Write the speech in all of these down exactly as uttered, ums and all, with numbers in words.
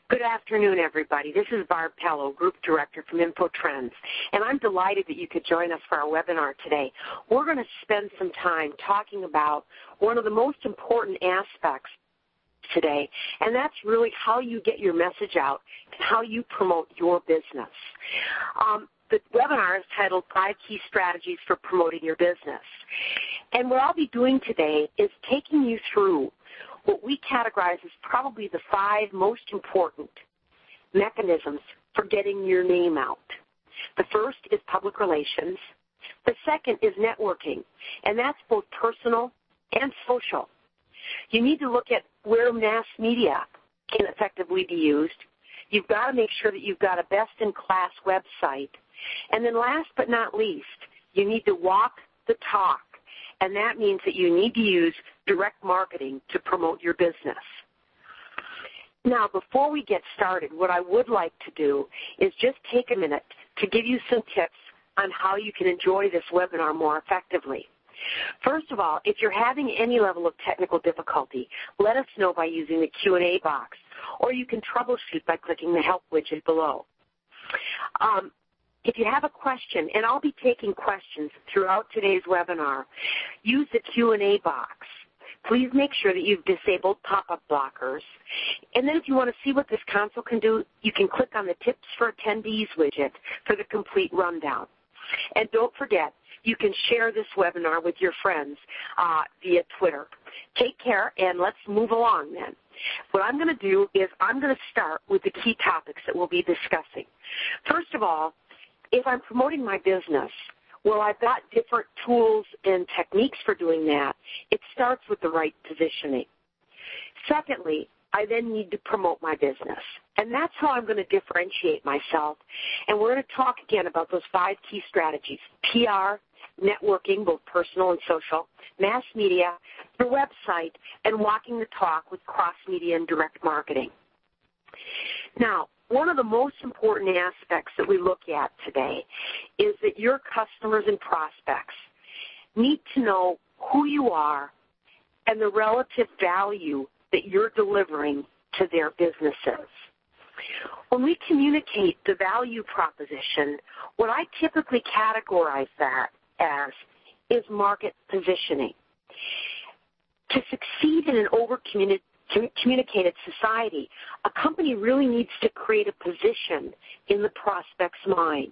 Good afternoon, everybody. This is Barb Pello, Group Director from InfoTrends, and I'm delighted that you could join us for our webinar today. We're going to spend some time talking about one of the most important aspects today, and that's really how you get your message out and how you promote your business. Um, the webinar is titled Five Key Strategies for Promoting Your Business. And what I'll be doing today is taking you through what we categorize as probably the five most important mechanisms for getting your name out. The first is public relations. The second is networking, and that's both personal and social. You need to look at where mass media can effectively be used. You've got to make sure that you've got a best-in-class website. And then last but not least, you need to walk the talk. And that means that you need to use direct marketing to promote your business. Now, before we get started, what I would like to do is just take a minute to give you some tips on how you can enjoy this webinar more effectively. First of all, if you're having any level of technical difficulty, let us know by using the Q and A box, or you can troubleshoot by clicking the Help widget below. Um, If you have a question, and I'll be taking questions throughout today's webinar, use the Q and A box. Please make sure that you've disabled pop-up blockers. And then if you want to see what this console can do, you can click on the Tips for Attendees widget for the complete rundown. And don't forget, you can share this webinar with your friends uh, via Twitter. Take care, and let's move along then. What I'm going to do is I'm going to start with the key topics that we'll be discussing. First of all, if I'm promoting my business, well, I've got different tools and techniques for doing that. It starts with the right positioning. Secondly, I then need to promote my business. And that's how I'm going to differentiate myself. And we're going to talk again about those five key strategies: P R, networking, both personal and social, mass media, the website, and walking the talk with cross-media and direct marketing. Now, one of the most important aspects that we look at today is that your customers and prospects need to know who you are and the relative value that you're delivering to their businesses. When we communicate the value proposition, what I typically categorize that as is market positioning. To succeed in an over-communicated communicated society, a company really needs to create a position in the prospect's mind.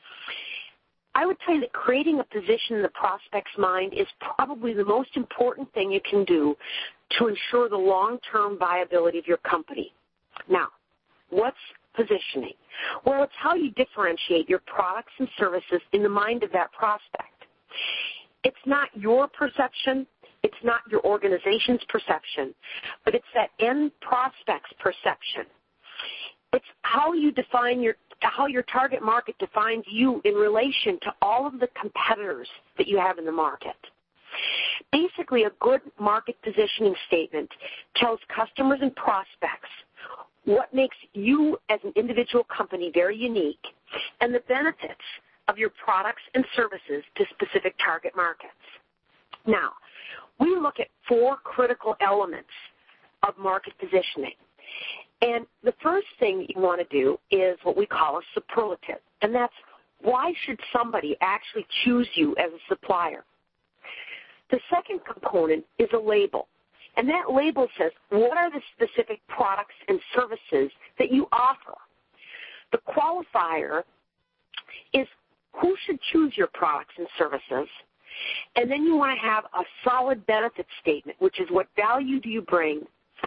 I would tell you that creating a position in the prospect's mind is probably the most important thing you can do to ensure the long-term viability of your company. Now, what's positioning? Well, it's how you differentiate your products and services in the mind of that prospect. It's not your perception. It's not your organization's perception, but it's that end prospect's perception. It's how you define your, how your target market defines you in relation to all of the competitors that you have in the market. Basically, a good market positioning statement tells customers and prospects what makes you as an individual company very unique and the benefits of your products and services to specific target markets. Now, we look at four critical elements of market positioning. And the first thing you want to do is what we call a superlative. And that's, why should somebody actually choose you as a supplier? The second component is a label. And that label says, what are the specific products and services that you offer? The qualifier is, who should choose your products and services? And then you want to have a solid benefit statement, which is what value do you bring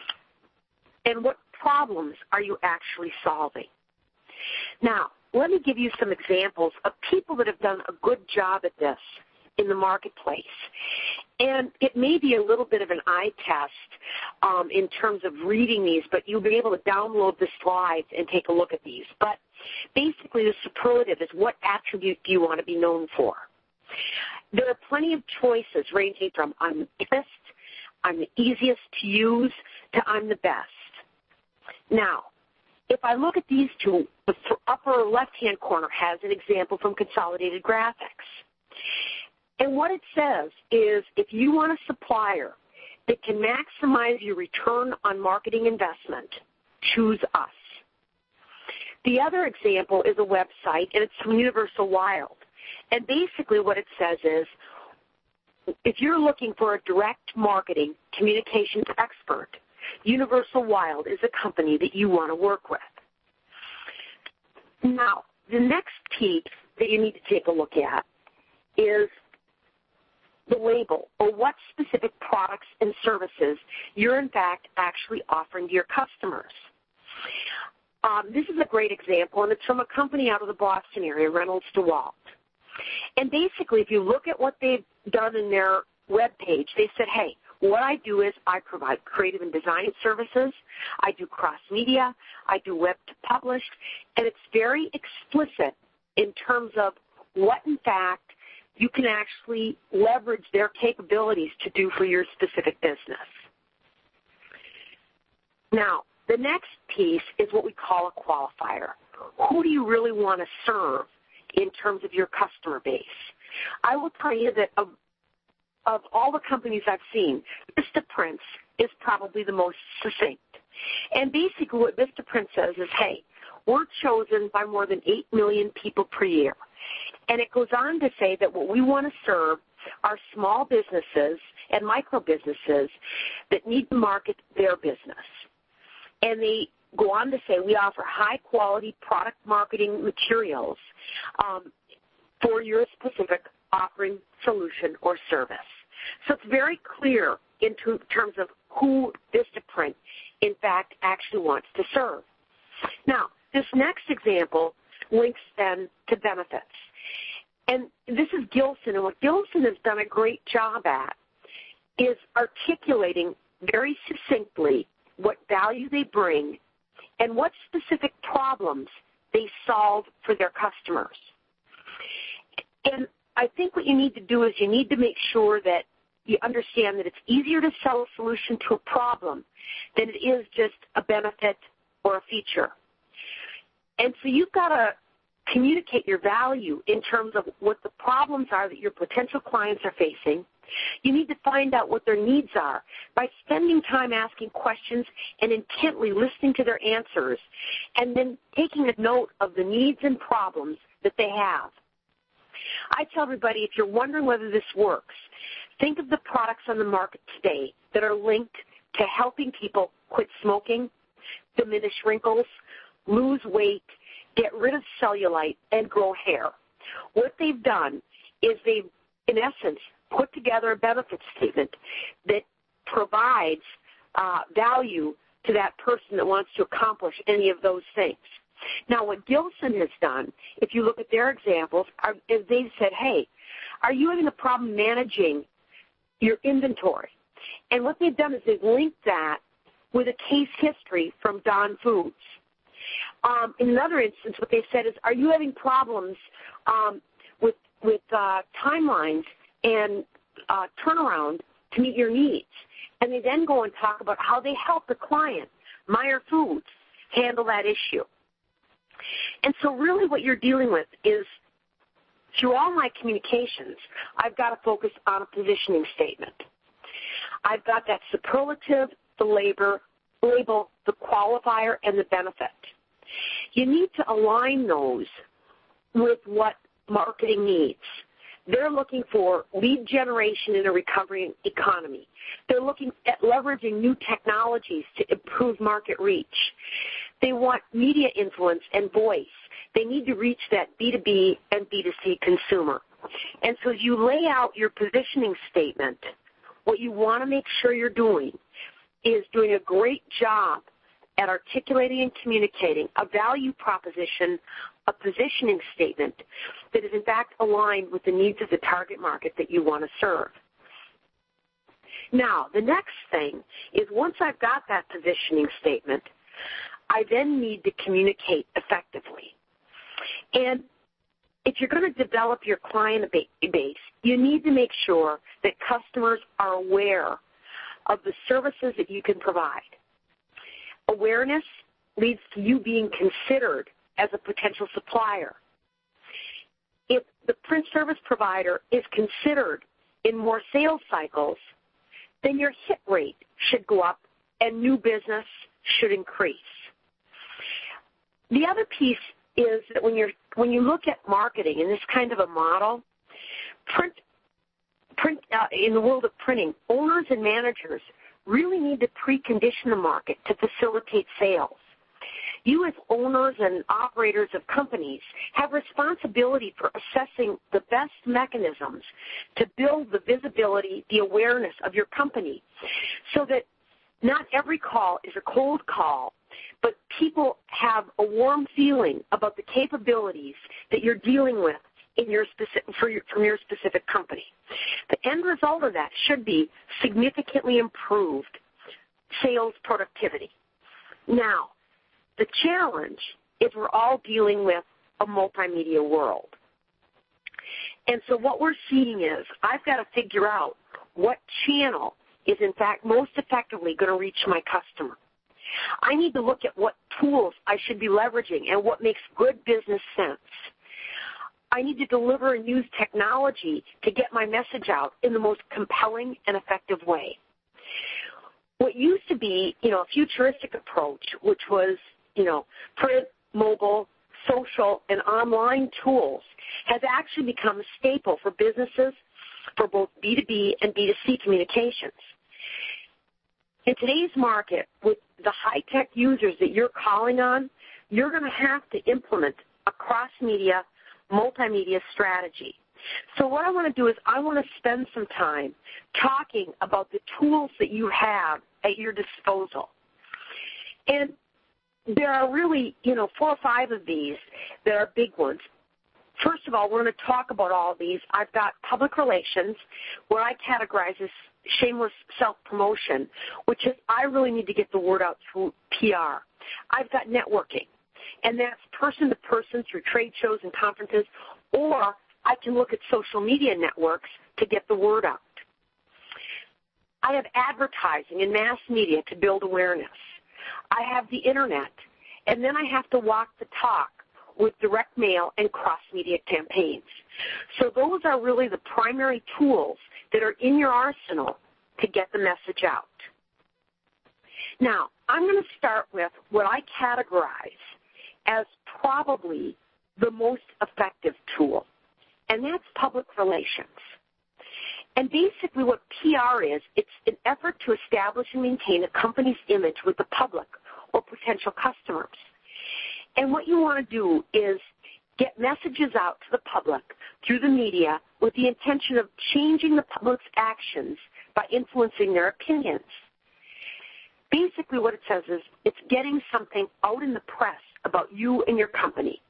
and what problems are you actually solving. Now, let me give you some examples of people that have done a good job at this in the marketplace. And it may be a little bit of an eye test um, in terms of reading these, but you'll be able to download the slides and take a look at these. But basically the superlative is, what attribute do you want to be known for? There are plenty of choices ranging from I'm the best, I'm the easiest to use, to I'm the best. Now, if I look at these two, the upper left-hand corner has an example from Consolidated Graphics. And what it says is, if you want a supplier that can maximize your return on marketing investment, choose us. The other example is a website, and it's from Universal Wild. And basically what it says is, if you're looking for a direct marketing communications expert, Universal Wild is a company that you want to work with. Now, the next piece that you need to take a look at is the label, or what specific products and services you're in fact actually offering to your customers. Um, this is a great example, and it's from a company out of the Boston area, Reynolds DeWalt. And basically, if you look at what they've done in their web page, they said, hey, what I do is I provide creative and design services, I do cross-media, I do web to publish, and it's very explicit in terms of what, in fact, you can actually leverage their capabilities to do for your specific business. Now, the next piece is what we call a qualifier. Who do you really want to serve in terms of your customer base? I will tell you that of, of all the companies I've seen, Vistaprint is probably the most succinct. And basically what Vistaprint says is, hey, we're chosen by more than eight million people per year. And it goes on to say that what we want to serve are small businesses and micro businesses that need to market their business. And they go on to say we offer high-quality product marketing materials um, for your specific offering, solution, or service. So it's very clear in terms of who Vistaprint, in fact, actually wants to serve. Now, this next example links then to benefits. And this is Gilson, and what Gilson has done a great job at is articulating very succinctly what value they bring and what specific problems they solve for their customers. And I think what you need to do is you need to make sure that you understand that it's easier to sell a solution to a problem than it is just a benefit or a feature. And so you've got to communicate your value in terms of what the problems are that your potential clients are facing. You need to find out what their needs are by spending time asking questions and intently listening to their answers, and then taking a note of the needs and problems that they have. I tell everybody, if you're wondering whether this works, think of the products on the market today that are linked to helping people quit smoking, diminish wrinkles, lose weight, get rid of cellulite, and grow hair. What they've done is they've, in essence, put together a benefit statement that provides uh, value to that person that wants to accomplish any of those things. Now, what Gilson has done, if you look at their examples, are, is they've said, hey, are you having a problem managing your inventory? And what they've done is they've linked that with a case history from Don Foods. Um, in another instance, what they said is, are you having problems um, with, with uh, timelines and uh, turnaround to meet your needs? And they then go and talk about how they help the client, Meyer Foods, handle that issue. And so really what you're dealing with is, through all my communications, I've got to focus on a positioning statement. I've got that superlative, the labor, label, the qualifier, and the benefit. You need to align those with what marketing needs. They're looking for lead generation in a recovering economy. They're looking at leveraging new technologies to improve market reach. They want media influence and voice. They need to reach that B two B and B two C consumer. And so as you lay out your positioning statement, what you want to make sure you're doing is doing a great job at articulating and communicating a value proposition, a positioning statement that is in fact aligned with the needs of the target market that you want to serve. Now, the next thing is, once I've got that positioning statement, I then need to communicate effectively. And if you're going to develop your client base, you need to make sure that customers are aware of the services that you can provide. Awareness leads to you being considered as a potential supplier. If the print service provider is considered in more sales cycles, then your hit rate should go up and new business should increase. the other piece is that when you're when you look at marketing in this kind of a model, print print uh, in the world of printing, owners and managers really need to precondition the market to facilitate sales. You as owners and operators of companies have responsibility for assessing the best mechanisms to build the visibility, the awareness of your company, so that not every call is a cold call, but people have a warm feeling about the capabilities that you're dealing with in your specific, for your, from your specific company. The end result of that should be significantly improved sales productivity. Now, the challenge is we're all dealing with a multimedia world. And so what we're seeing is I've got to figure out what channel is in fact most effectively going to reach my customer. I need to look at what tools I should be leveraging and what makes good business sense. I need to deliver and use technology to get my message out in the most compelling and effective way. What used to be, you know, a futuristic approach, which was, you know, print, mobile, social, and online tools, has actually become a staple for businesses for both B two B and B two C communications. In today's market, with the high-tech users that you're calling on, you're going to have to implement a cross-media, multimedia strategy. So what I want to do is I want to spend some time talking about the tools that you have at your disposal. And there are really, you know, four or five of these that are big ones. First of all, we're going to talk about all of these. I've got public relations, where I categorize as shameless self-promotion, which is I really need to get the word out through P R. I've got networking, and that's person-to-person through trade shows and conferences, or I can look at social media networks to get the word out. I have advertising and mass media to build awareness. I have the Internet, and then I have to walk the talk with direct mail and cross-media campaigns. So those are really the primary tools that are in your arsenal to get the message out. Now, I'm going to start with what I categorize as probably the most effective tool, and that's public relations. And basically what P R is, it's an effort to establish and maintain a company's image with the public or potential customers. And what you want to do is get messages out to the public through the media with the intention of changing the public's actions by influencing their opinions. Basically what it says is it's getting something out in the press about you and your company.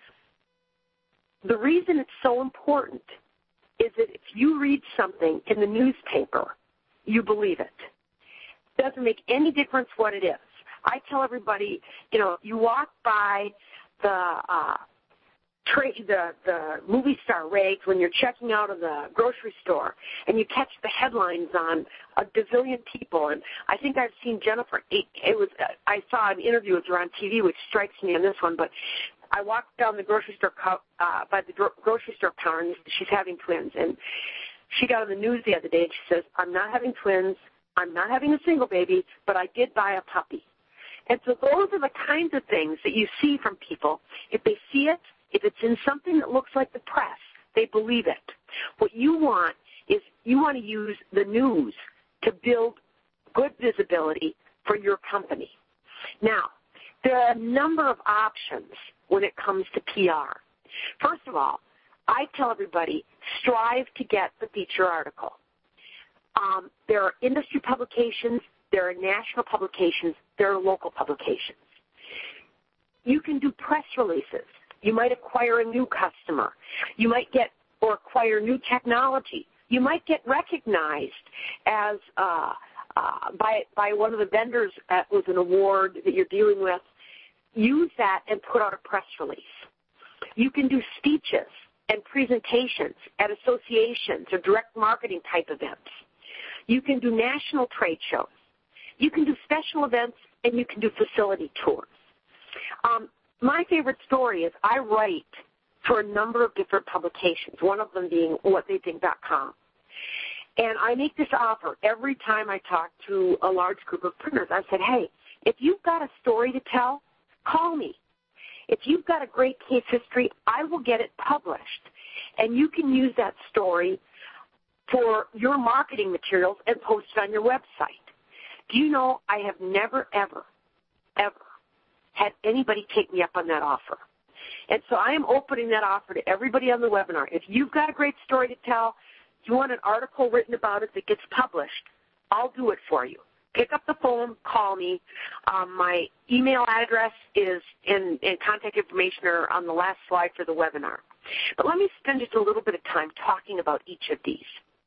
The reason it's so important is that if you read something in the newspaper, you believe it. It doesn't make any difference what it is. I tell everybody, you know, you walk by the uh, tra- the the movie star rags when you're checking out of the grocery store, and you catch the headlines on a gazillion people. And I think I've seen Jennifer. It, it was I saw an interview with her on T V, which strikes me on this one, but. I walked down the grocery store uh, by the gro- grocery store counter, and she's having twins. And she got on the news the other day, and she says, "I'm not having twins. I'm not having a single baby, but I did buy a puppy." And so those are the kinds of things that you see from people. If they see it, if it's in something that looks like the press, they believe it. What you want is you want to use the news to build good visibility for your company. Now, there are a number of options when it comes to P R. First of all, I tell everybody, strive to get the feature article. Um, there are industry publications, there are national publications, there are local publications. You can do press releases. You might acquire a new customer. You might get or acquire new technology. You might get recognized as uh, uh, by by one of the vendors at, with an award that you're dealing with. Use that and put out a press release. You can do speeches and presentations at associations or direct marketing type events. You can do national trade shows. You can do special events, and you can do facility tours. Um, my favorite story is I write for a number of different publications, one of them being what they think dot com. And I make this offer every time I talk to a large group of printers. I said, hey, if you've got a story to tell, call me. If you've got a great case history, I will get it published, and you can use that story for your marketing materials and post it on your website. Do you know I have never, ever, ever had anybody take me up on that offer? And so I am opening that offer to everybody on the webinar. If you've got a great story to tell, you want an article written about it that gets published, I'll do it for you. Pick up the phone, call me. Um, my email address is in, and contact information are on the last slide for the webinar. But let me spend just a little bit of time talking about each of these.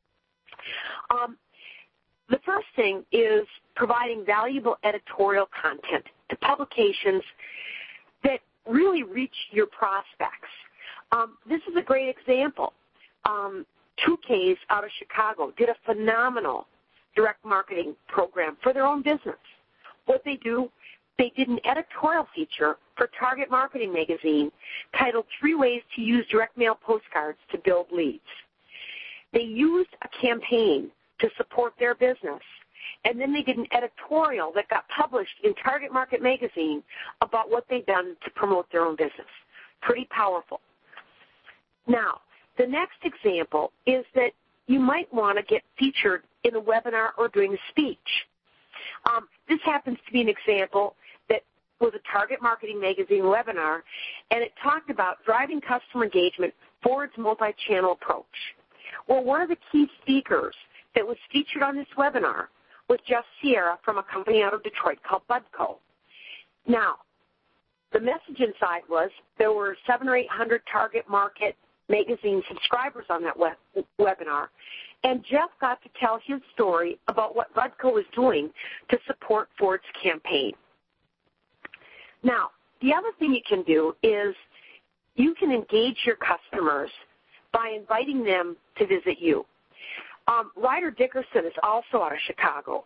Um, the first thing is providing valuable editorial content to publications that really reach your prospects. Um, this is a great example. Um, two Ks out of Chicago did a phenomenal direct marketing program for their own business. What they do, they did an editorial feature for Target Marketing Magazine titled Three Ways to Use Direct Mail Postcards to Build Leads. They used a campaign to support their business, and then they did an editorial that got published in Target Market Magazine about what they've done to promote their own business. Pretty powerful. Now, the next example is that you might want to get featured in a webinar or doing a speech. Um, this happens to be an example that was a Target Marketing Magazine webinar, and it talked about driving customer engagement for its multi-channel approach. Well, one of the key speakers that was featured on this webinar was Jeff Sierra from a company out of Detroit called Budco. Now, the message inside was there were seven or eight hundred Target Market Magazine subscribers on that web, webinar, and Jeff got to tell his story about what Budco is doing to support Ford's campaign. Now, the other thing you can do is you can engage your customers by inviting them to visit you. Um, Ryder Dickerson is also out of Chicago,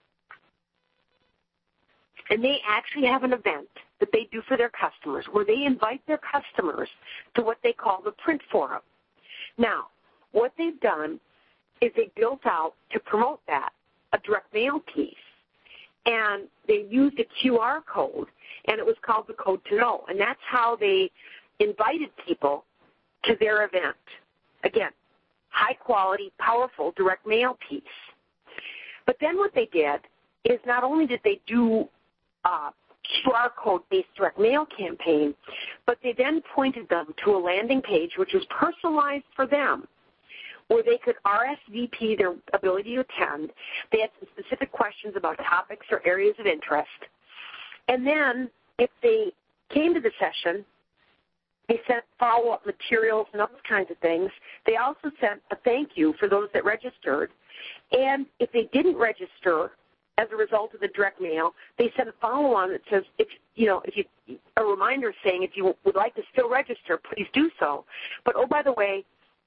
and they actually have an event that they do for their customers where they invite their customers to what they call the print forum. Now, what they've done is they built out, to promote that, a direct mail piece, and they used a Q R code, and it was called the Code to Know, and that's how they invited people to their event. Again, high-quality, powerful direct mail piece. But then what they did is not only did they do uh, Q R code-based direct mail campaign, but they then pointed them to a landing page which was personalized for them, where they could R S V P their ability to attend. They had some specific questions about topics or areas of interest. And then if they came to the session, they sent follow-up materials and other kinds of things. They also sent a thank you for those that registered. And if they didn't register as a result of the direct mail, they sent a follow-on that says, if you know, if you a reminder saying if you would like to still register, please do so. But oh, by the way,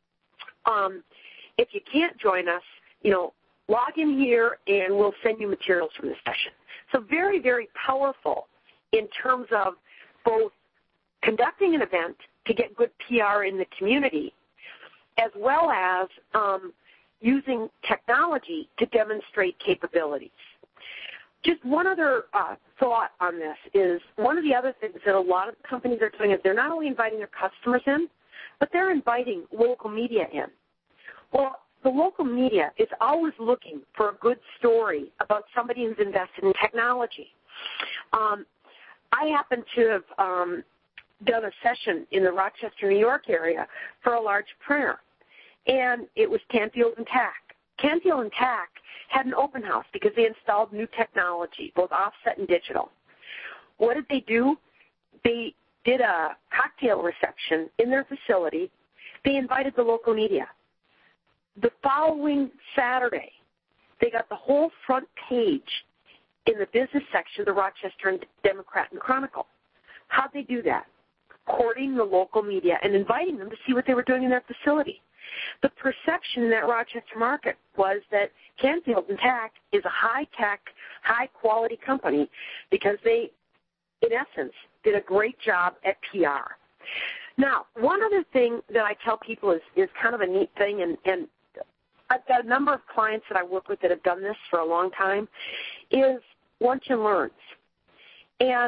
um, if you can't join us, you know, log in here and we'll send you materials from the session. So very, very powerful in terms of both conducting an event to get good P R in the community, as well as um, using technology to demonstrate capabilities. Just one other uh, thought on this is one of the other things that a lot of companies are doing is they're not only inviting their customers in, but they're inviting local media in. Well, the local media is always looking for a good story about somebody who's invested in technology. Um, I happen to have um, done a session in the Rochester, New York area for a large printer, and it was Canfield and Tack. Canfield and Tack had an open house because they installed new technology, both offset and digital. What did they do? They did a cocktail reception in their facility. They invited the local media. The following Saturday, they got the whole front page in the business section of the Rochester Democrat and Chronicle. How'd they do that? Courting the local media and inviting them to see what they were doing in their facility. The perception in that Rochester market was that Canfield and Tack is a high-tech, high-quality company because they, in essence, did a great job at P R. Now, one other thing that I tell people is, is kind of a neat thing, and, and I've got a number of clients that I work with that have done this for a long time, is lunch and learns. And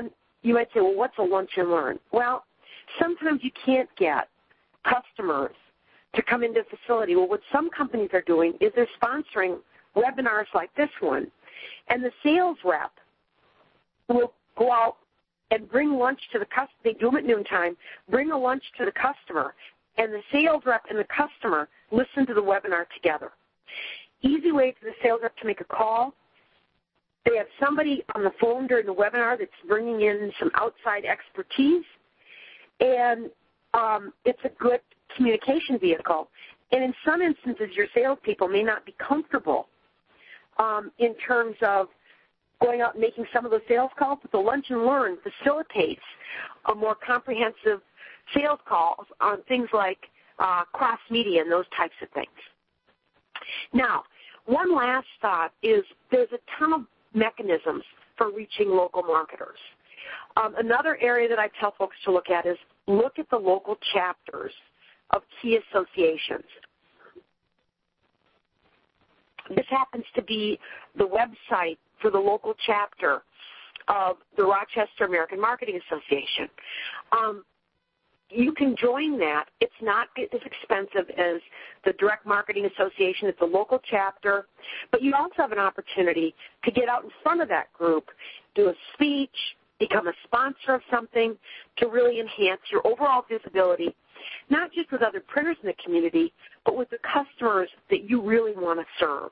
you might say, well, what's a lunch and learn? Well, sometimes you can't get customers to come into the facility. Well, what some companies are doing is they're sponsoring webinars like this one, and the sales rep will go out and bring lunch to the customer. They do them at noontime, bring a lunch to the customer, and the sales rep and the customer listen to the webinar together. Easy way for the sales rep to make a call. They have somebody on the phone during the webinar that's bringing in some outside expertise, and um, it's a good communication vehicle. And in some instances, your salespeople may not be comfortable um, in terms of going out and making some of those sales calls, but the Lunch and Learn facilitates a more comprehensive sales calls on things like uh, cross-media and those types of things. Now, one last thought is there's a ton of mechanisms for reaching local marketers. Um, another area that I tell folks to look at is look at the local chapters of key associations. This happens to be the website for the local chapter of the Rochester American Marketing Association. Um, you can join that. It's not as expensive as the Direct Marketing Association. It's a local chapter. But you also have an opportunity to get out in front of that group, do a speech, become a sponsor of something to really enhance your overall visibility, not just with other printers in the community, but with the customers that you really want to serve.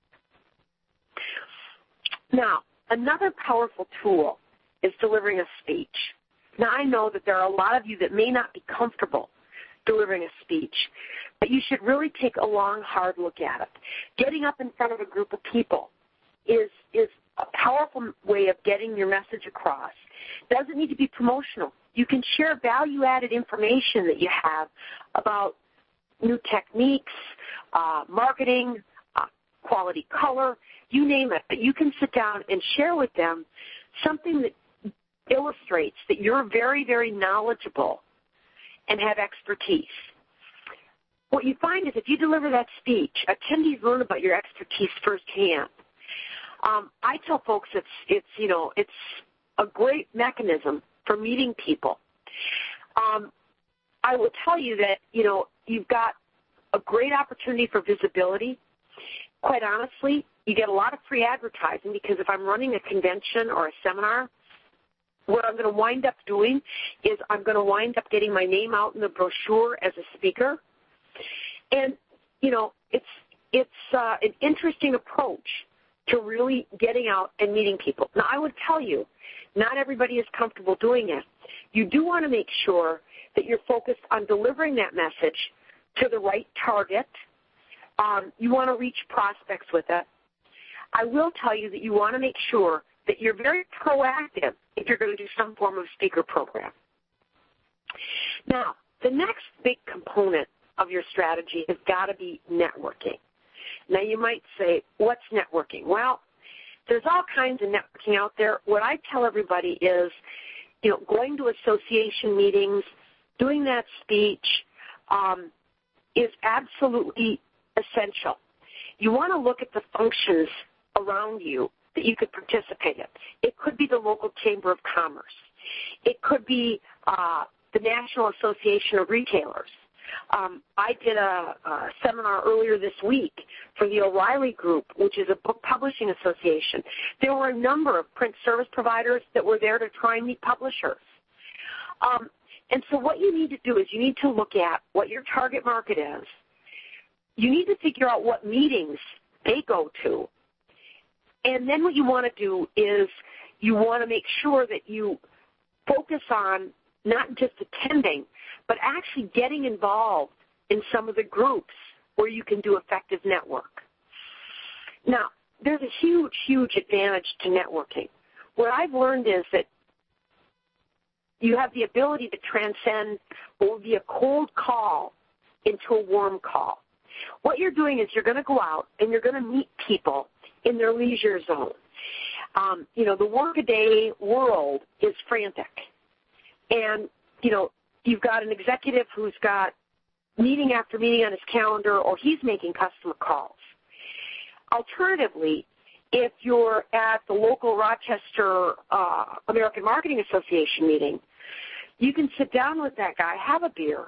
Now, another powerful tool is delivering a speech. Now, I know that there are a lot of you that may not be comfortable delivering a speech, but you should really take a long, hard look at it. Getting up in front of a group of people is, is a powerful way of getting your message across. It doesn't need to be promotional. You can share value-added information that you have about new techniques, uh, marketing, uh, quality color, you name it. But you can sit down and share with them something that illustrates that you're very, very knowledgeable and have expertise. What you find is if you deliver that speech, attendees learn about your expertise firsthand. Um, I tell folks it's, it's, you know, it's a great mechanism for meeting people. Um, I will tell you that, you know, you've got a great opportunity for visibility. Quite honestly, you get a lot of free advertising because if I'm running a convention or a seminar, what I'm going to wind up doing is I'm going to wind up getting my name out in the brochure as a speaker. And, you know, it's, it's uh, an interesting approach to really getting out and meeting people. Now, I would tell you, not everybody is comfortable doing it. You do want to make sure that you're focused on delivering that message to the right target. Um, you want to reach prospects with it. I will tell you that you want to make sure that you're very proactive if you're going to do some form of speaker program. Now, the next big component of your strategy has got to be networking. Now, you might say, what's networking? Well, there's all kinds of networking out there. What I tell everybody is, you know, going to association meetings, doing that speech um, is absolutely essential. You want to look at the functions around you that you could participate in. It could be the local Chamber of Commerce. It could be uh, the National Association of Retailers. Um, I did a, a seminar earlier this week for the O'Reilly Group, which is a book publishing association. There were a number of print service providers that were there to try and meet publishers. Um, and so what you need to do is you need to look at what your target market is. You need to figure out what meetings they go to. And then what you want to do is you want to make sure that you focus on not just attending, but actually getting involved in some of the groups where you can do effective network. Now, there's a huge, huge advantage to networking. What I've learned is that you have the ability to transcend what would be a cold call into a warm call. What you're doing is you're going to go out and you're going to meet people in their leisure zone. Um, you know, the workaday world is frantic. And, you know, you've got an executive who's got meeting after meeting on his calendar, or he's making customer calls. Alternatively, If you're at the local Rochester uh, American Marketing Association meeting, you can sit down with that guy, have a beer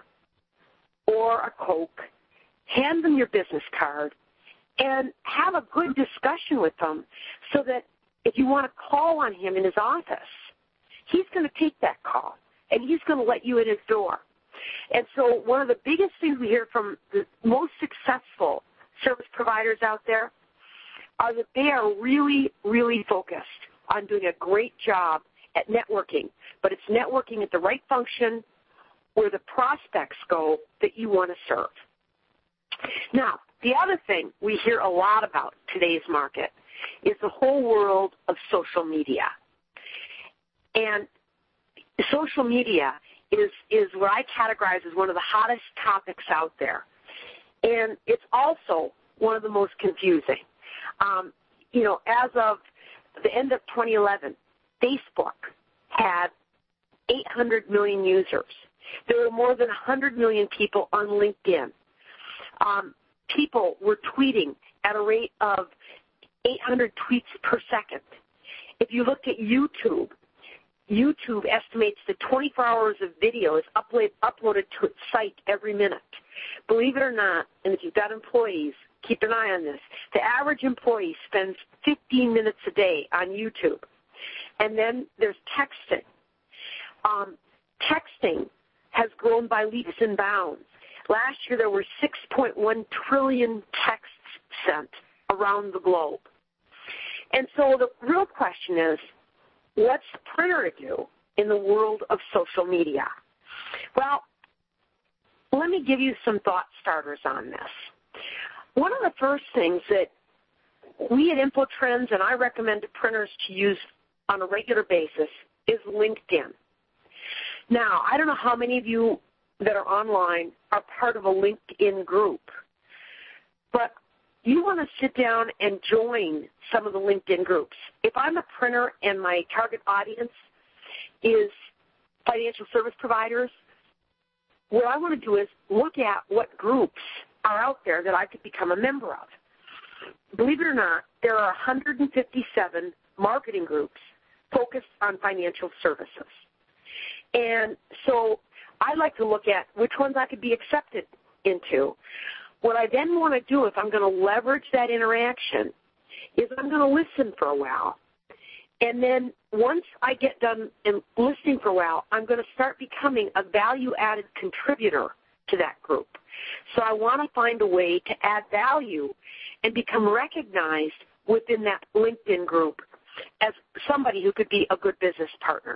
or a Coke, hand them your business card, and have a good discussion with them so that if you want to call on him in his office, he's going to take that call, and he's going to let you in his door. And so one of the biggest things we hear from the most successful service providers out there are that they are really, really focused on doing a great job at networking, but it's networking at the right function where the prospects go that you want to serve. Now, the other thing we hear a lot about today's market is the whole world of social media. And social media is, is what I categorize as one of the hottest topics out there. And it's also one of the most confusing. Um, you know, as of the end of twenty eleven, Facebook had eight hundred million users. There were more than one hundred million people on LinkedIn. Um, people were tweeting at a rate of eight hundred tweets per second. If you looked at YouTube, YouTube estimates that twenty-four hours of video is upload, uploaded to its site every minute. Believe it or not, and if you've got employees, keep an eye on this, the average employee spends fifteen minutes a day on YouTube. And then there's texting. Um, texting has grown by leaps and bounds. Last year there were six point one trillion texts sent around the globe. And so the real question is, what's the printer to do in the world of social media? Well, let me give you some thought starters on this. One of the first things that we at InfoTrends and I recommend to printers to use on a regular basis is LinkedIn. Now, I don't know how many of you that are online are part of a LinkedIn group, but you want to sit down and join some of the LinkedIn groups. If I'm a printer and my target audience is financial service providers, what I want to do is look at what groups are out there that I could become a member of. Believe it or not, there are one hundred fifty-seven marketing groups focused on financial services. And so I like to look at which ones I could be accepted into. What I then want to do, if I'm going to leverage that interaction, is I'm going to listen for a while. And then once I get done in listening for a while, I'm going to start becoming a value-added contributor to that group. So I want to find a way to add value and become recognized within that LinkedIn group as somebody who could be a good business partner.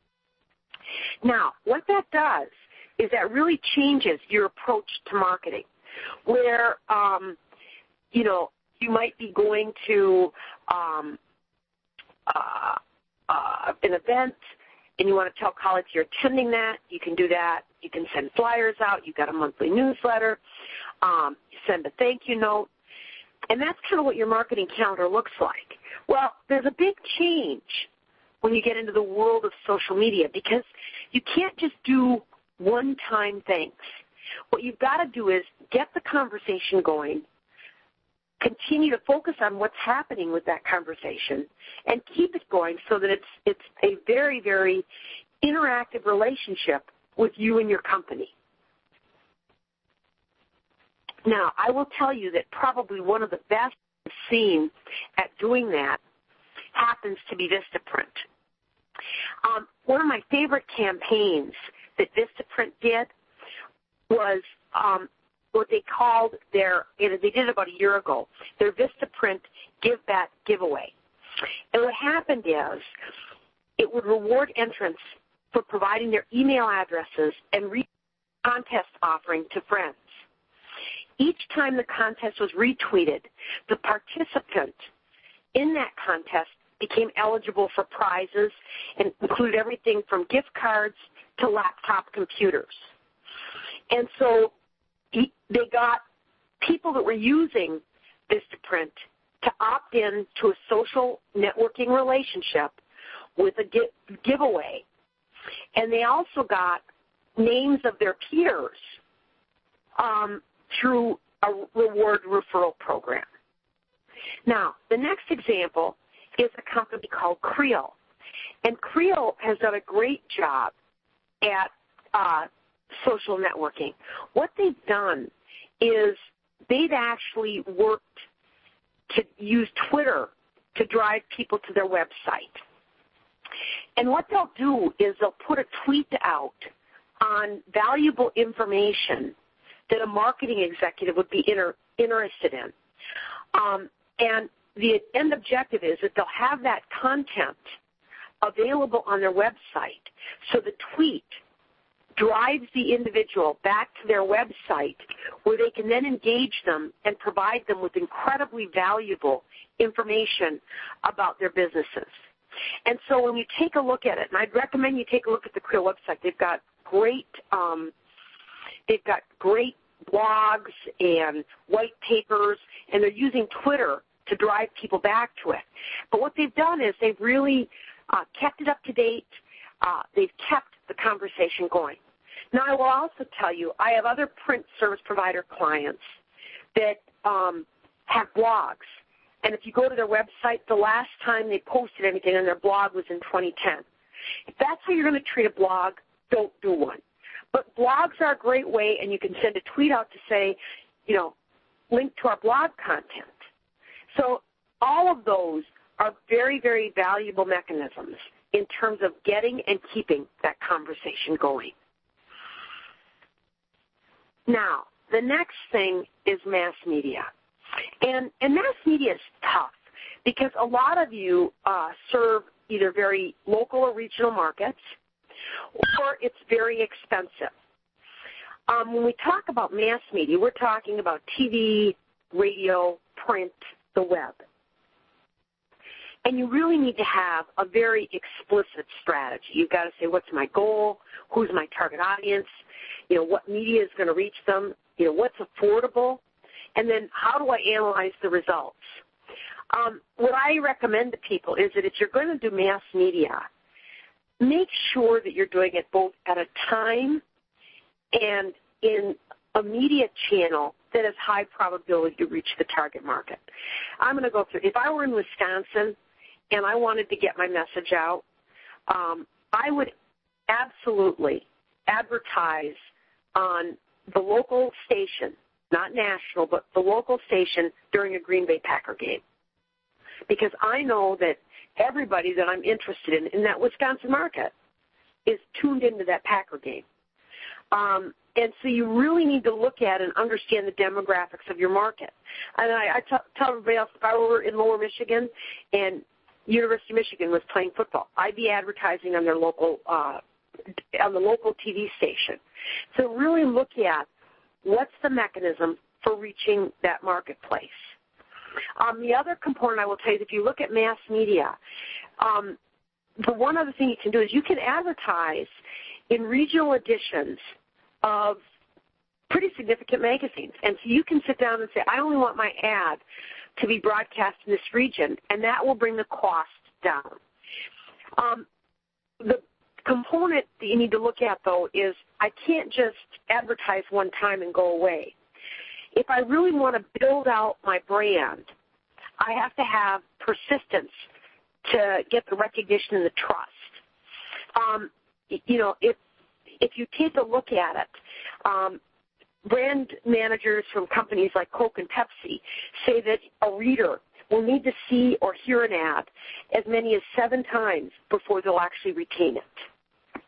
Now, what that does is that really changes your approach to marketing, where, um, you know, you might be going to um, uh, uh, an event and you want to tell colleagues you're attending that. You can do that. You can send flyers out. You've got a monthly newsletter. Um, you send a thank you note. And that's kind of what your marketing calendar looks like. Well, there's a big change when you get into the world of social media because you can't just do one-time things. What you've got to do is get the conversation going, continue to focus on what's happening with that conversation, and keep it going so that it's it's a very, very interactive relationship with you and your company. Now, I will tell you that probably one of the best I've seen at doing that happens to be Vistaprint. Um, one of my favorite campaigns that Vistaprint did was um, what they called their, they did it about a year ago, their Vistaprint Give Back Giveaway. And what happened is it would reward entrants for providing their email addresses and re- contest offering to friends. Each time the contest was retweeted, the participant in that contest became eligible for prizes and included everything from gift cards to laptop computers. And so he, they got people that were using Vistaprint to opt in to a social networking relationship with a gi- giveaway. And they also got names of their peers um, through a reward referral program. Now, the next example is a company called Creel. And Creel has done a great job at uh, social networking. What they've done is they've actually worked to use Twitter to drive people to their website. And what they'll do is they'll put a tweet out on valuable information that a marketing executive would be inter- interested in. Um, and the end objective is that they'll have that content available on their website. So the tweet drives the individual back to their website where they can then engage them and provide them with incredibly valuable information about their businesses. And so when you take a look at it, and I'd recommend you take a look at the Creel website, they've got great, um, they've got great blogs and white papers, and they're using Twitter to drive people back to it. But what they've done is they've really uh, kept it up to date. Uh, they've kept the conversation going. Now, I will also tell you, I have other print service provider clients that um, have blogs. And if you go to their website, the last time they posted anything on their blog was in twenty ten. If that's how you're going to treat a blog, don't do one. But blogs are a great way, and you can send a tweet out to say, you know, link to our blog content. So all of those are very, very valuable mechanisms in terms of getting and keeping that conversation going. Now, the next thing is mass media. And, and mass media is tough because a lot of you uh, serve either very local or regional markets, or it's very expensive. Um, when we talk about mass media, we're talking about T V, radio, print, the web. And you really need to have a very explicit strategy. You've got to say, what's my goal? Who's my target audience? You know, what media is going to reach them? You know, what's affordable? And then how do I analyze the results? Um, what I recommend to people is that if you're going to do mass media, make sure that you're doing it both at a time and in a media channel that has high probability to reach the target market. I'm going to go through. If I were in Wisconsin and I wanted to get my message out, um, I would absolutely advertise on the local station, not national, but the local station during a Green Bay Packer game. Because I know that everybody that I'm interested in in that Wisconsin market is tuned into that Packer game. Um, and so you really need to look at and understand the demographics of your market. And I, I t- tell everybody else, if I were in Lower Michigan and University of Michigan was playing football, I'd be advertising on their local, uh, on the local T V station. So really look at what's the mechanism for reaching that marketplace. Um, the other component I will tell you is if you look at mass media, um, the one other thing you can do is you can advertise in regional editions of pretty significant magazines. And so you can sit down and say, I only want my ad to be broadcast in this region, and that will bring the cost down. Um, the component that you need to look at, though, is I can't just advertise one time and go away. If I really want to build out my brand, I have to have persistence to get the recognition and the trust. Um, you know, if if you take a look at it, um, brand managers from companies like Coke and Pepsi say that a reader will need to see or hear an ad as many as seven times before they'll actually retain it.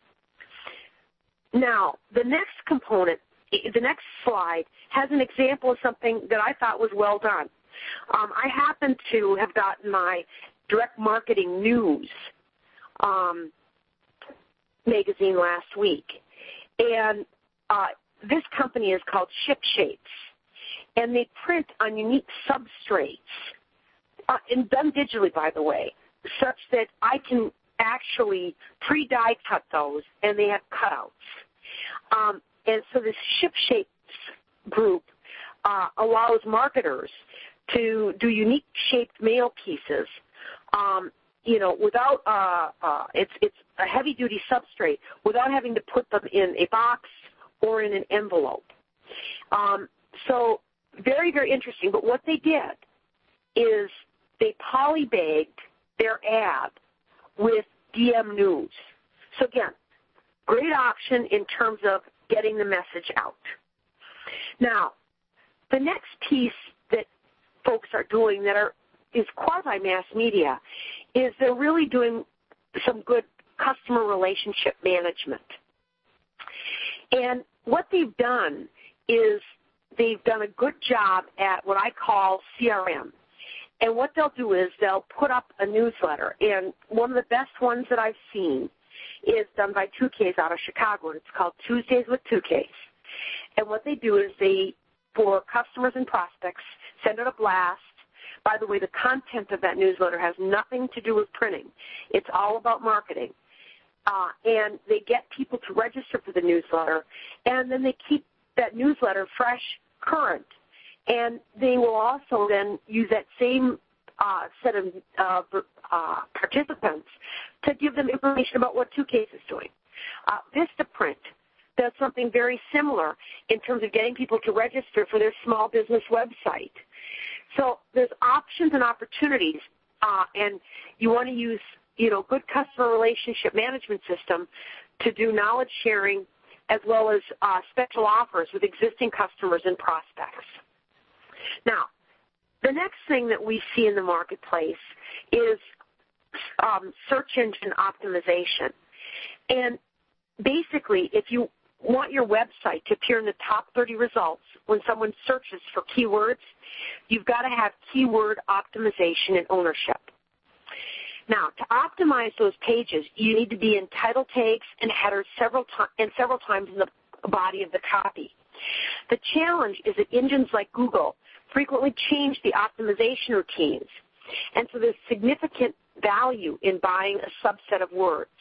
Now, the next component, the next slide, has an example of something that I thought was well done. Um, I happen to have gotten my direct marketing news um, magazine last week, and uh, this company is called ShipShapes, and they print on unique substrates, uh, and done digitally, by the way, such that I can actually pre-die cut those, and they have cutouts. Um, and so this ShipShapes group uh, allows marketers to do unique shaped mail pieces, um, you know, without uh, uh, it's it's a heavy duty substrate, without having to put them in a box or in an envelope. Um, so very very interesting. But what they did is they polybagged their ad with D M News. So again, great option in terms of getting the message out. Now, the next piece that folks are doing that are is quasi-mass media is they're really doing some good customer relationship management. And what they've done is they've done a good job at what I call C R M. And what they'll do is they'll put up a newsletter. And one of the best ones that I've seen is done by two Ks out of Chicago. It's called Tuesdays with two Ks. And what they do is they, for customers and prospects, send out a blast. By the way, the content of that newsletter has nothing to do with printing. It's all about marketing. Uh, and they get people to register for the newsletter, and then they keep that newsletter fresh, current. And they will also then use that same uh, set of uh, uh, participants to give them information about what two Ks is doing. Uh, Vistaprint does something very similar in terms of getting people to register for their small business website. So there's options and opportunities, uh, and you want to use, you know, good customer relationship management system to do knowledge sharing as well as uh, special offers with existing customers and prospects. Now, the next thing that we see in the marketplace is um, search engine optimization. And basically, if you want your website to appear in the top thirty results when someone searches for keywords, you've got to have keyword optimization and ownership. Now, to optimize those pages, you need to be in title tags and headers several times and several times in the body of the copy. The challenge is that engines like Google frequently change the optimization routines, and so there's significant value in buying a subset of words.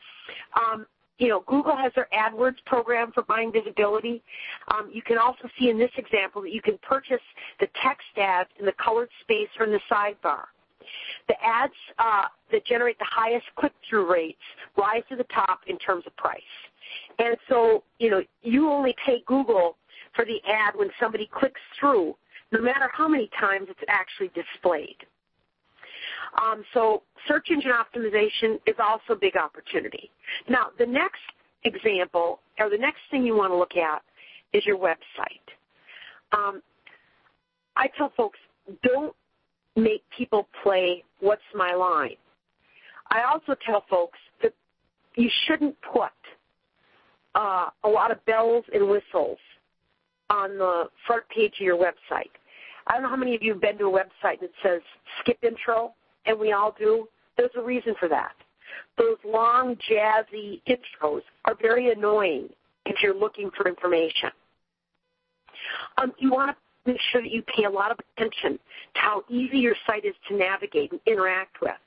Um, you know, Google has their AdWords program for buying visibility. Um, you can also see in this example that you can purchase the text ads in the colored space or in the sidebar. The ads uh, that generate the highest click-through rates rise to the top in terms of price. And so, you know, you only pay Google for the ad when somebody clicks through, no matter how many times it's actually displayed. Um, so search engine optimization is also a big opportunity. Now, the next example, or the next thing you want to look at is your website. Um, I tell folks, don't make people play What's My Line. I also tell folks that you shouldn't put uh, a lot of bells and whistles on the front page of your website. I don't know how many of you have been to a website that says skip intro, and we all do. There's a reason for that. Those long, jazzy intros are very annoying if you're looking for information. Um, you want to make sure that you pay a lot of attention to how easy your site is to navigate and interact with.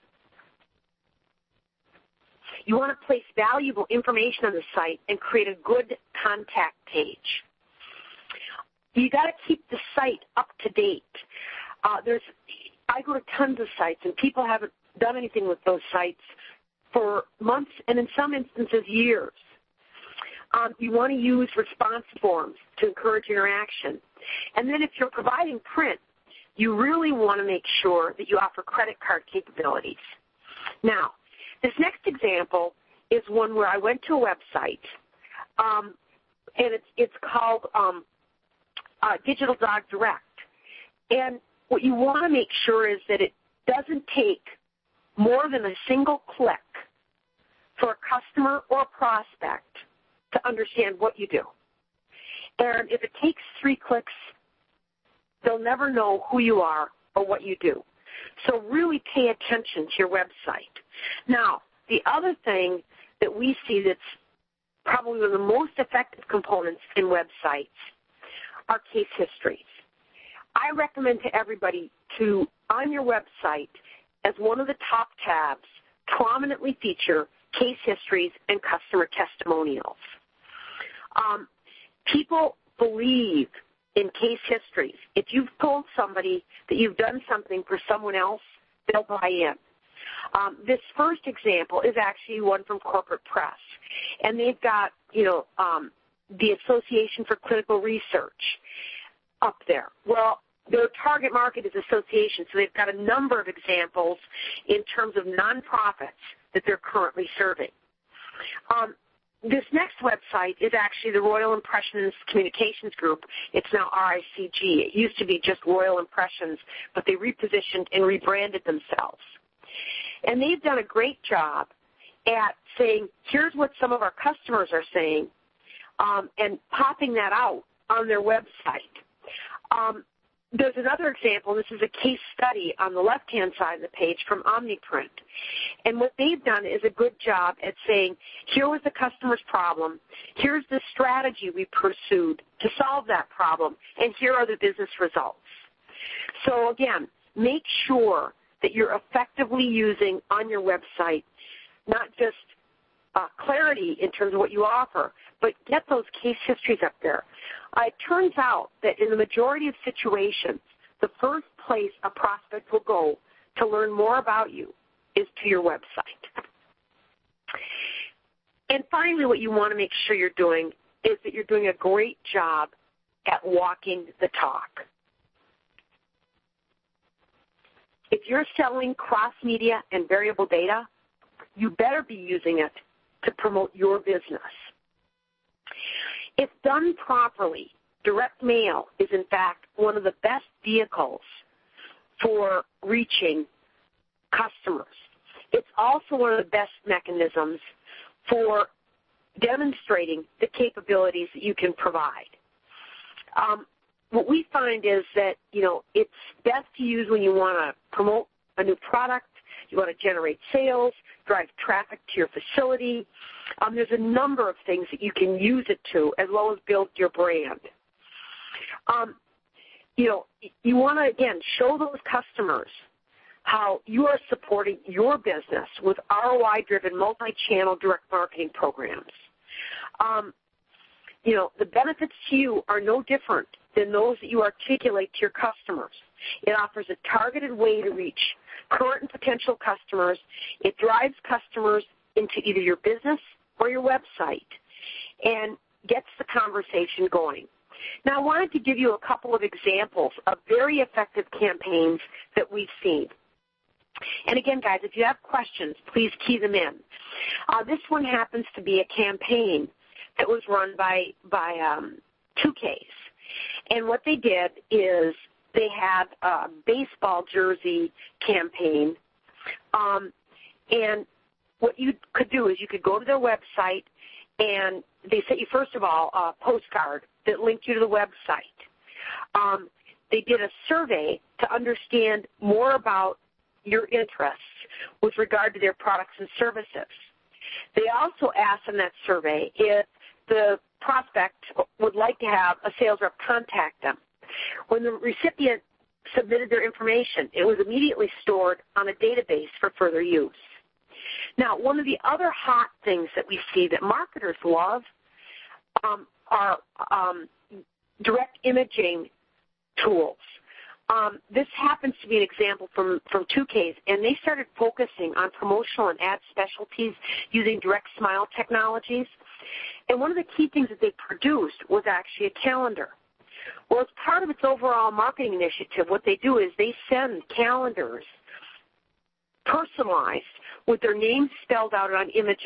You want to place valuable information on the site and create a good contact page. You got to keep the site up to date. Uh, there's, I go to tons of sites, and people haven't done anything with those sites for months, and in some instances, years. Um, you want to use response forms to encourage interaction. And then if you're providing print, you really want to make sure that you offer credit card capabilities. Now, this next example is one where I went to a website, um, and it's, it's called um, uh, Digital Dog Direct. And what you want to make sure is that it doesn't take more than a single click for a customer or a prospect to understand what you do. And if it takes three clicks, they'll never know who you are or what you do. So really pay attention to your website. Now, the other thing that we see that's probably one of the most effective components in websites are case histories. I recommend to everybody to, on your website, as one of the top tabs, prominently feature case histories and customer testimonials. Um, people believe in case histories. If you've told somebody that you've done something for someone else, they'll buy in. Um, this first example is actually one from Corporate Press, and they've got, you know, um, the Association for Clinical Research up there. Well, their target market is association, so they've got a number of examples in terms of nonprofits that they're currently serving. Um, this next website is actually the Royal Impressions Communications Group. It's now R I C G. It used to be just Royal Impressions, but they repositioned and rebranded themselves. And they've done a great job at saying, here's what some of our customers are saying, um, and popping that out on their website. Um, There's another example. This is a case study on the left-hand side of the page from Omniprint. And what they've done is a good job at saying, here was the customer's problem, here's the strategy we pursued to solve that problem, and here are the business results. So again, make sure that you're effectively using on your website not just uh, clarity in terms of what you offer, but get those case histories up there. Uh, it turns out that in the majority of situations, the first place a prospect will go to learn more about you is to your website. And finally, what you want to make sure you're doing is that you're doing a great job at walking the talk. If you're selling cross-media and variable data, you better be using it to promote your business. If done properly, direct mail is, in fact, one of the best vehicles for reaching customers. It's also one of the best mechanisms for demonstrating the capabilities that you can provide. Um, what we find is that, you know, it's best to use when you want to promote a new product, you want to generate sales, drive traffic to your facility. Um, there's a number of things that you can use it to, as well as build your brand. Um, you know, you want to, again, show those customers how you are supporting your business with R O I-driven multi-channel direct marketing programs. Um, you know, the benefits to you are no different than those that you articulate to your customers. It offers a targeted way to reach current and potential customers. It drives customers into either your business or your website and gets the conversation going. Now, I wanted to give you a couple of examples of very effective campaigns that we've seen. And again, guys, if you have questions, please key them in. Uh, this one happens to be a campaign that was run by, by um, two Ks. And what they did is they had a baseball jersey campaign. Um, and what you could do is you could go to their website, and they sent you, first of all, a postcard that linked you to the website. Um, they did a survey to understand more about your interests with regard to their products and services. They also asked in that survey if the prospect would like to have a sales rep contact them. When the recipient submitted their information, it was immediately stored on a database for further use. Now, one of the other hot things that we see that marketers love um, are um, direct imaging tools. Um, this happens to be an example from, from two Ks, and they started focusing on promotional and ad specialties using direct smile technologies. And one of the key things that they produced was actually a calendar. Well, as part of its overall marketing initiative, what they do is they send calendars personalized with their names spelled out on images.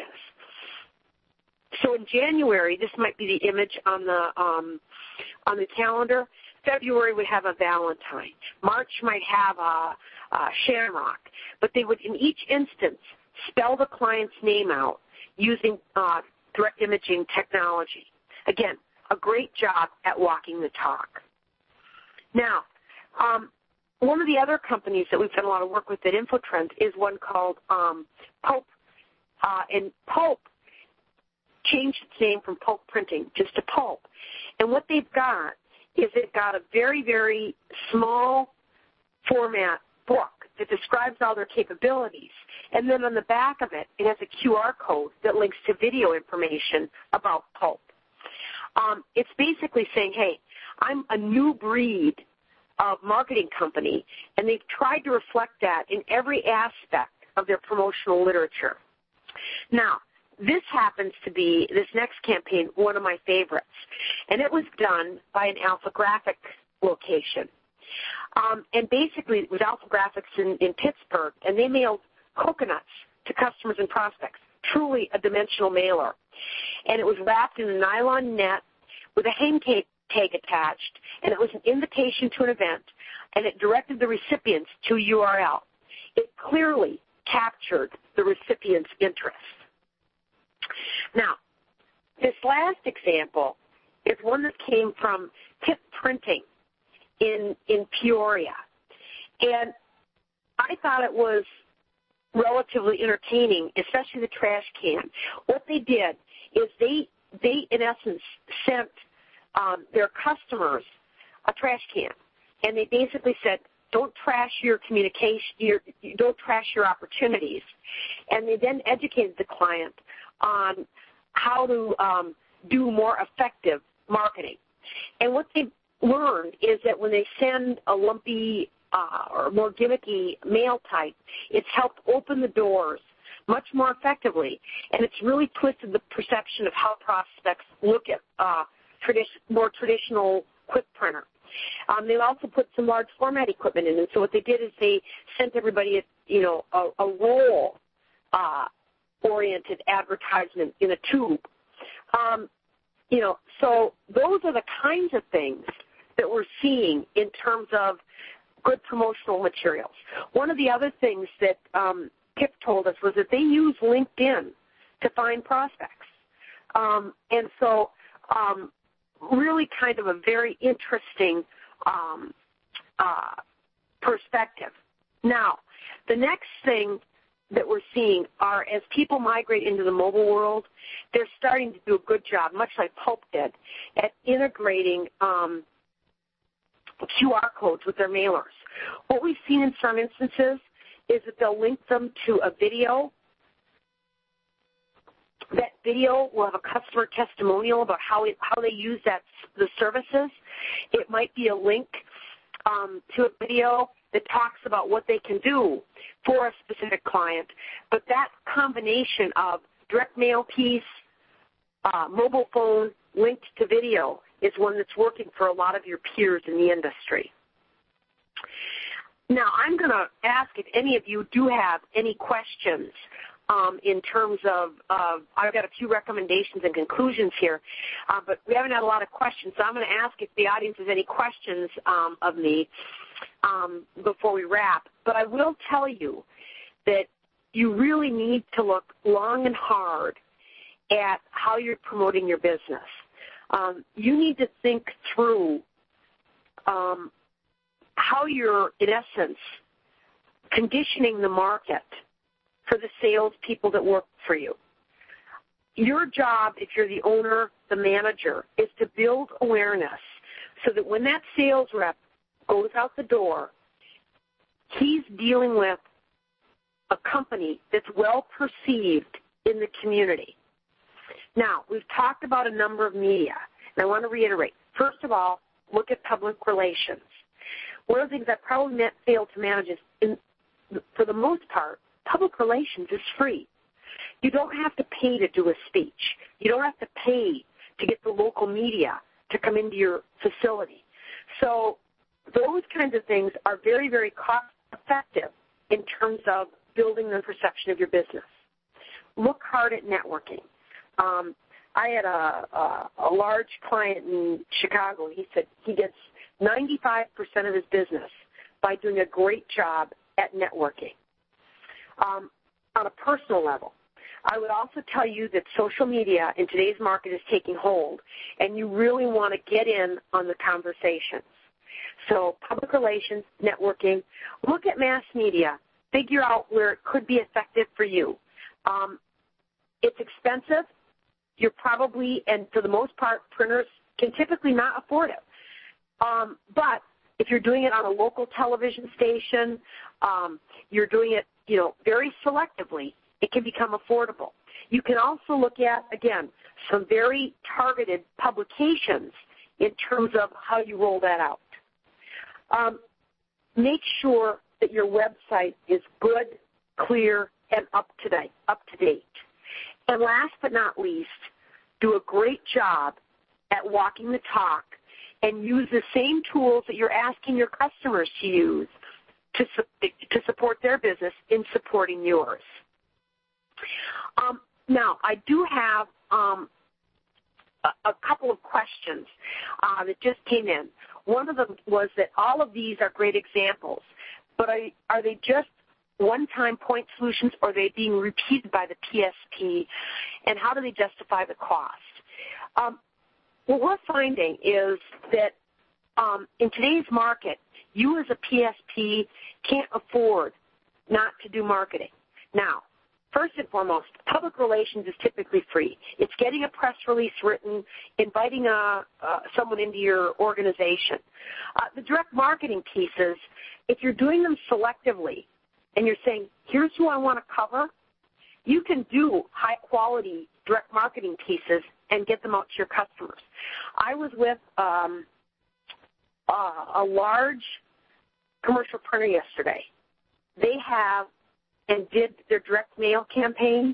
So in January, this might be the image on the um, on the calendar. February would have a Valentine. March might have a, a Shamrock. But they would, in each instance, spell the client's name out using uh, direct imaging technology. Again, a great job at walking the talk. Now, um, one of the other companies that we've done a lot of work with at InfoTrends is one called um, Pope. Uh, and Pope changed its name from Pope Printing just to Pope. And what they've got is they've got a very, very small format book that describes all their capabilities. And then on the back of it, it has a Q R code that links to video information about Pope. Um, it's basically saying, hey, I'm a new breed of marketing company, and they've tried to reflect that in every aspect of their promotional literature. Now, this happens to be, this next campaign, one of my favorites, and it was done by an Alpha Graphic location. Um, and basically, it was Alpha Graphics in, in Pittsburgh, and they mailed coconuts to customers and prospects, truly a dimensional mailer. And it was wrapped in a nylon net with a hang tag attached, and it was an invitation to an event, and it directed the recipients to a U R L. It clearly captured the recipient's interest. Now, this last example is one that came from Tip Printing in, in Peoria. And I thought it was relatively entertaining, especially the trash can. What they did is they, they in essence, sent um, their customers a trash can. And they basically said, don't trash your communication, your, don't trash your opportunities. And they then educated the client on how to um, do more effective marketing. And what they learned is that when they send a lumpy uh, or more gimmicky mail type, it's helped open the doors much more effectively, and it's really twisted the perception of how prospects look at uh, tradi- more traditional quick printer. Um, they also put some large format equipment in, and so what they did is they sent everybody, a, you know, a, a roll uh, oriented advertisement in a tube. Um, you know, so those are the kinds of things that we're seeing in terms of good promotional materials. One of the other things that um, Pip told us was that they use LinkedIn to find prospects. Um, and so um, really kind of a very interesting um, uh, perspective. Now, the next thing that we're seeing are as people migrate into the mobile world, they're starting to do a good job, much like Pulp did, at integrating um, Q R codes with their mailers. What we've seen in some instances is that they'll link them to a video. That video will have a customer testimonial about how it, how they use that the services. It might be a link um, to a video that talks about what they can do for a specific client. But that combination of direct mail piece, uh, mobile phone, linked to video is one that's working for a lot of your peers in the industry. Now, I'm going to ask if any of you do have any questions um, in terms of, uh, I've got a few recommendations and conclusions here, uh, but we haven't had a lot of questions, so I'm going to ask if the audience has any questions um, of me um, before we wrap. But I will tell you that you really need to look long and hard at how you're promoting your business. Um, you need to think through um, how you're, in essence, conditioning the market for the salespeople that work for you. Your job, if you're the owner, the manager, is to build awareness so that when that sales rep goes out the door, he's dealing with a company that's well perceived in the community. Now, we've talked about a number of media, and I want to reiterate. First of all, look at public relations. One of the things I probably failed to manage is, in, for the most part, public relations is free. You don't have to pay to do a speech. You don't have to pay to get the local media to come into your facility. So those kinds of things are very, very cost effective in terms of building the perception of your business. Look hard at networking. Um, I had a, a, a large client in Chicago. He said he gets ninety-five percent of his business by doing a great job at networking. Um, on a personal level, I would also tell you that social media in today's market is taking hold, and you really want to get in on the conversations. So public relations, networking, look at mass media, figure out where it could be effective for you. Um, it's expensive. You're probably, and for the most part, printers can typically not afford it. Um, but if you're doing it on a local television station, um, you're doing it, you know, very selectively, it can become affordable. You can also look at, again, some very targeted publications in terms of how you roll that out. Um, make sure that your website is good, clear, and up to date. Up to date. And last but not least, do a great job at walking the talk and use the same tools that you're asking your customers to use to, su- to support their business in supporting yours. Um, now, I do have um, a, a couple of questions uh, that just came in. One of them was that all of these are great examples, but are, are they just one-time point solutions, or are they being repeated by the P S P, and how do they justify the cost? Um, what we're finding is that um, in today's market, you as a P S P can't afford not to do marketing. Now, first and foremost, public relations is typically free. It's getting a press release written, inviting a, uh, someone into your organization. Uh, the direct marketing pieces, if you're doing them selectively and you're saying, here's who I want to cover, you can do high-quality direct marketing pieces and get them out to your customers. I was with um, uh, a large commercial printer yesterday. They have and did their direct mail campaign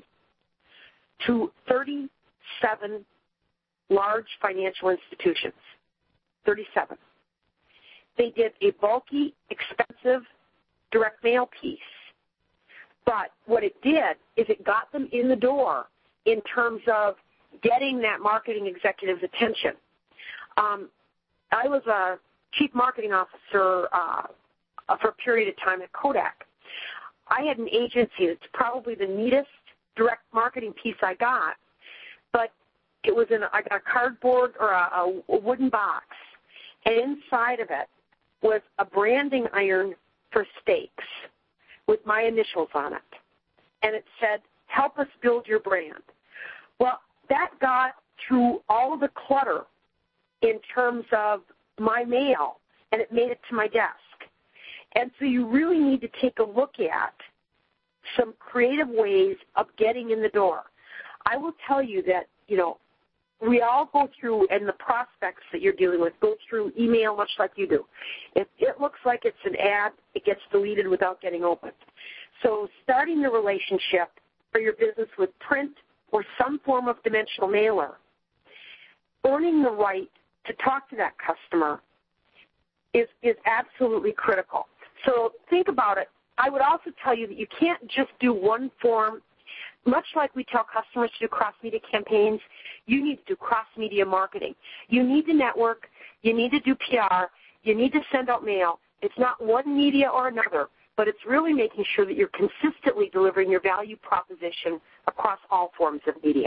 to thirty-seven large financial institutions, thirty-seven. They did a bulky, expensive direct mail piece. But what it did is it got them in the door in terms of getting that marketing executive's attention. Um, I was a chief marketing officer uh, for a period of time at Kodak. I had an agency that's probably the neatest direct marketing piece I got, but it was in a, I got a cardboard or a, a wooden box, and inside of it was a branding iron for steaks with my initials on it. And it said, help us build your brand. Well, that got through all of the clutter in terms of my mail, and it made it to my desk. And so you really need to take a look at some creative ways of getting in the door. I will tell you that, you know, we all go through, and the prospects that you're dealing with go through email much like you do. If it looks like it's an ad, it gets deleted without getting opened. So starting the relationship for your business with print or some form of dimensional mailer, earning the right to talk to that customer is, is absolutely critical. So think about it. I would also tell you that you can't just do one form. Much like we tell customers to do cross-media campaigns, you need to do cross-media marketing. You need to network. You need to do P R. You need to send out mail. It's not one media or another, but it's really making sure that you're consistently delivering your value proposition across all forms of media.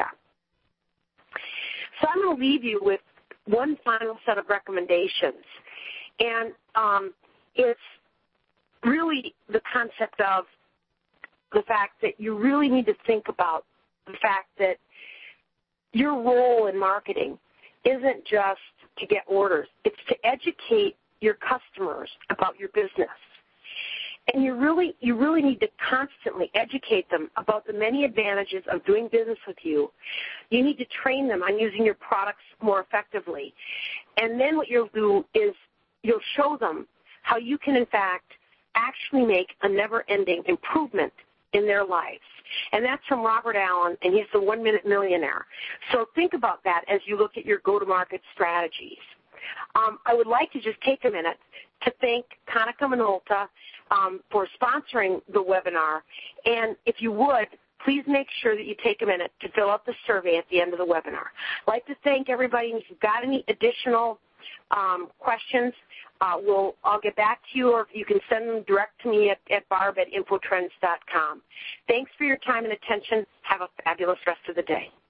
So I'm going to leave you with one final set of recommendations, and um, it's really the concept of the fact that you really need to think about the fact that your role in marketing isn't just to get orders. It's to educate your customers about your business. And you really, you really need to constantly educate them about the many advantages of doing business with you. You need to train them on using your products more effectively. And then what you'll do is you'll show them how you can, in fact, actually make a never-ending improvement in their lives. And that's from Robert Allen, and he's the one-minute millionaire. So think about that as you look at your go-to-market strategies. Um, I would like to just take a minute to thank Konica Minolta um, for sponsoring the webinar. And if you would, please make sure that you take a minute to fill out the survey at the end of the webinar. I'd like to thank everybody. And if you've got any additional um, questions, Uh, we'll, I'll get back to you, or you can send them direct to me at, at barb at infotrends dot com. Thanks for your time and attention. Have a fabulous rest of the day.